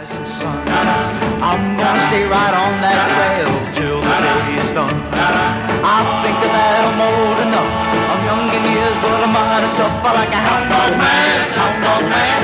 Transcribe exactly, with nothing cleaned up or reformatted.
rising sun. I'm gonna stay right on that trail till the day is done. I think that I'm old enough, I'm young in years, but I'm mighty tough. I like a hound dog man, hound dog man.